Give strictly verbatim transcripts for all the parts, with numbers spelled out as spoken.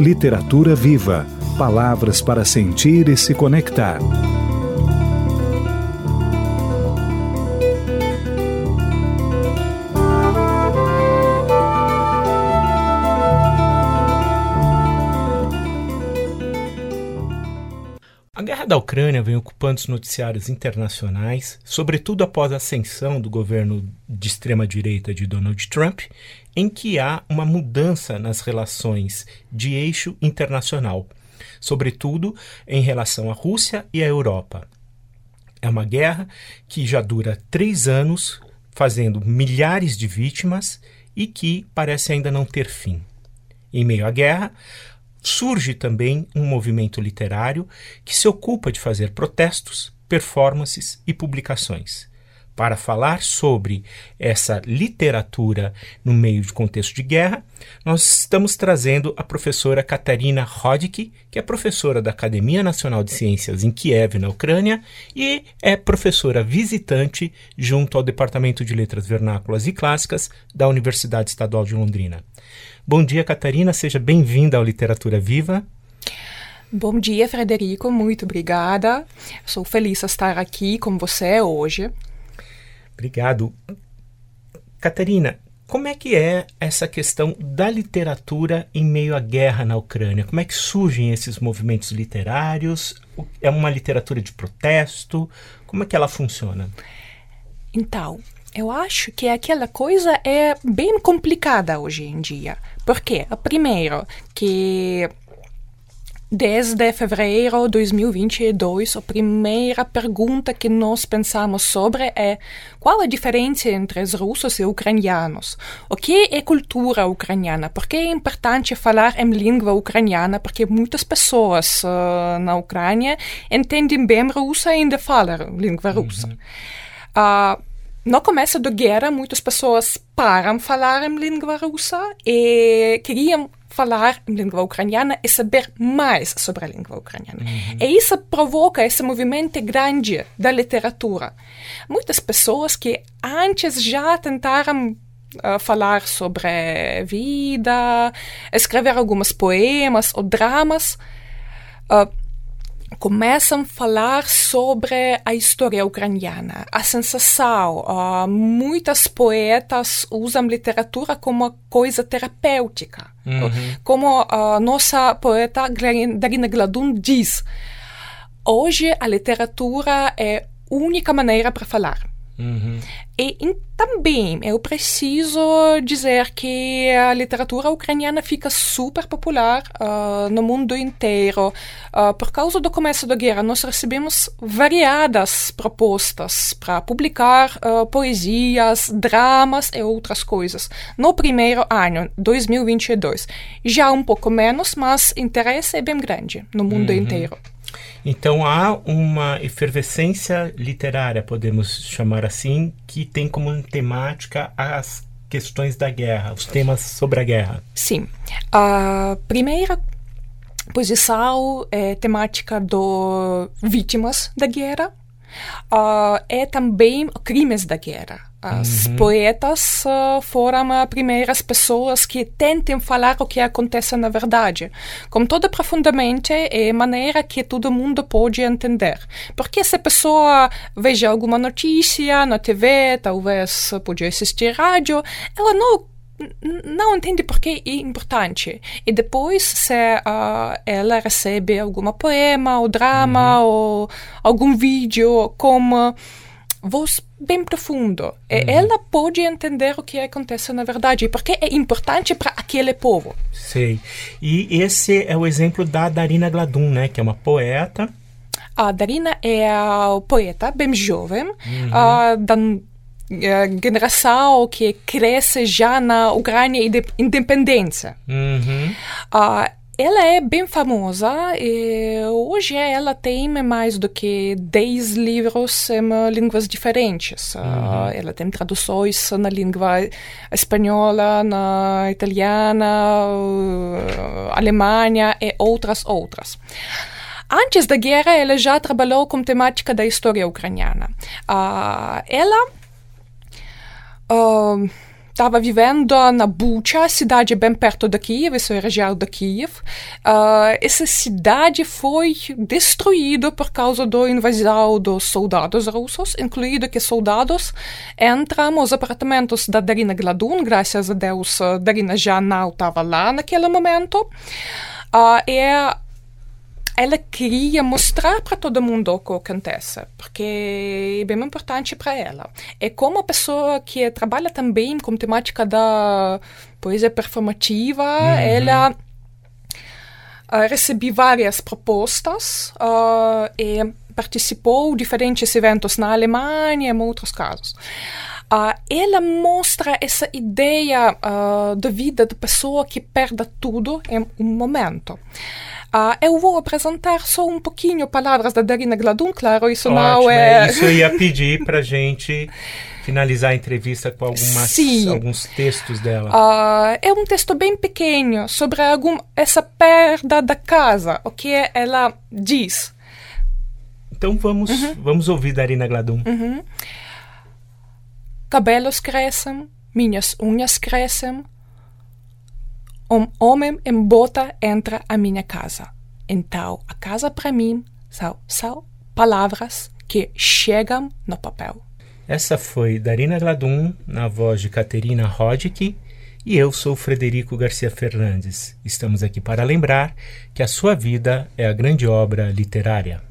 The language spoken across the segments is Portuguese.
Literatura Viva. Palavras para sentir e se conectar. A guerra da Ucrânia vem ocupando os noticiários internacionais, sobretudo após a ascensão do governo de extrema-direita de Donald Trump, em que há uma mudança nas relações de eixo internacional, sobretudo em relação à Rússia e à Europa. É uma guerra que já dura três anos, fazendo milhares de vítimas e que parece ainda não ter fim. Em meio à guerra, surge também um movimento literário que se ocupa de fazer protestos, performances e publicações. Para falar sobre essa literatura no meio de contexto de guerra, nós estamos trazendo a professora Katarina Rodicki, que é professora da Academia Nacional de Ciências em Kiev, na Ucrânia, e é professora visitante junto ao Departamento de Letras Vernáculas e Clássicas da Universidade Estadual de Londrina. Bom dia, Katarina, seja bem-vinda ao Literatura Viva. Bom dia, Frederico, muito obrigada. Sou feliz de estar aqui com você hoje. Obrigado. Catarina, como é que é essa questão da literatura em meio à guerra na Ucrânia? Como é que surgem esses movimentos literários? É uma literatura de protesto? Como é que ela funciona? Então, eu acho que aquela coisa é bem complicada hoje em dia. Por quê? Primeiro, que desde fevereiro de dois mil e vinte e dois, a primeira pergunta que nós pensamos sobre é qual a diferença entre os russos e ucranianos? O que é cultura ucraniana? Por que é importante falar em língua ucraniana? Porque muitas pessoas uh, na Ucrânia entendem bem russo e ainda falam língua russa. Uhum. Uh, No começo da guerra, muitas pessoas param de falar em língua russa e queriam falar em língua ucraniana e saber mais sobre a língua ucraniana. Uhum. E isso provoca esse movimento grande da literatura. Muitas pessoas que antes já tentaram uh, falar sobre vida, escrever alguns poemas ou dramas, uh, começam a falar sobre a história ucraniana, a sensação. Uh, muitos poetas usam literatura como uma coisa terapêutica. Uhum. Como a nossa poeta Darina Gladun diz, hoje a literatura é a única maneira para falar. Uhum. E, e também eu preciso dizer que a literatura ucraniana fica super popular uh, no mundo inteiro. Uh, por causa do começo da guerra, nós recebemos variadas propostas para publicar uh, poesias, dramas e outras coisas. No primeiro ano, dois mil e vinte e dois, já um pouco menos, mas o interesse é bem grande no mundo uhum. inteiro. Então há uma efervescência literária, podemos chamar assim, que tem como temática as questões da guerra, os temas sobre a guerra. Sim. A primeira posição é temática das vítimas da guerra. Uh, é também crimes da guerra. As uhum. poetas uh, foram as primeiras pessoas que tentam falar o que acontece na verdade, com toda profundamente e maneira que todo mundo pode entender. Porque se a pessoa veja alguma notícia na T V, talvez pode assistir rádio, ela não não entende por que é importante. E depois, se uh, ela recebe algum poema, ou drama, uhum. ou algum vídeo com voz bem profundo, uhum. e ela pode entender o que acontece na verdade, porque é importante para aquele povo. Sei. E esse é o exemplo da Darina Gladun, né, que é uma poeta. A Darina é a poeta bem jovem, uhum. uh, da geração que cresce já na Ucrânia e independência. Uhum. Uh, ela é bem famosa e hoje ela tem mais do que dez livros em línguas diferentes. Uhum. Uh, ela tem traduções na língua espanhola, na italiana, uh, alemã e outras outras. Antes da guerra, ela já trabalhou com temática da história ucraniana. Uh, ela Uh, estava vivendo na Bucha, cidade bem perto de Kiev, isso é a região de Kiev. Uh, essa cidade foi destruída por causa da invasão dos soldados russos, incluindo que soldados entram nos apartamentos da Darina Gladun, graças a Deus, Darina já não estava lá naquele momento. Uh, e ela queria mostrar para todo mundo o que acontece, porque é bem importante para ela. E como uma pessoa que trabalha também com temática da poesia performativa, uhum. ela uh, recebeu várias propostas uh, e participou de diferentes eventos na Alemanha e em outros casos. Uh, ela mostra essa ideia uh, de vida de pessoa que perde tudo em um momento. Uh, eu vou apresentar só um pouquinho palavras da Darina Gladun, claro, isso Ótimo, não é... Isso eu ia pedir para a gente finalizar a entrevista com algumas, alguns textos dela. Uh, é um texto bem pequeno sobre algum, essa perda da casa, o que ela diz. Então vamos, uhum. vamos ouvir Darina Gladun. Uhum. Cabelos crescem, minhas unhas crescem. Um homem em bota entra à minha casa. Então, a casa para mim são, são palavras que chegam no papel. Essa foi Darina Gladun, na voz de Caterina Roddick, e eu sou Frederico Garcia Fernandes. Estamos aqui para lembrar que a sua vida é a grande obra literária.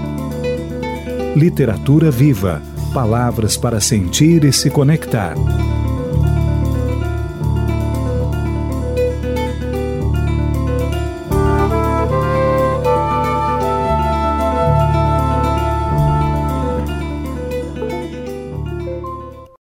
Literatura viva. Palavras para sentir e se conectar.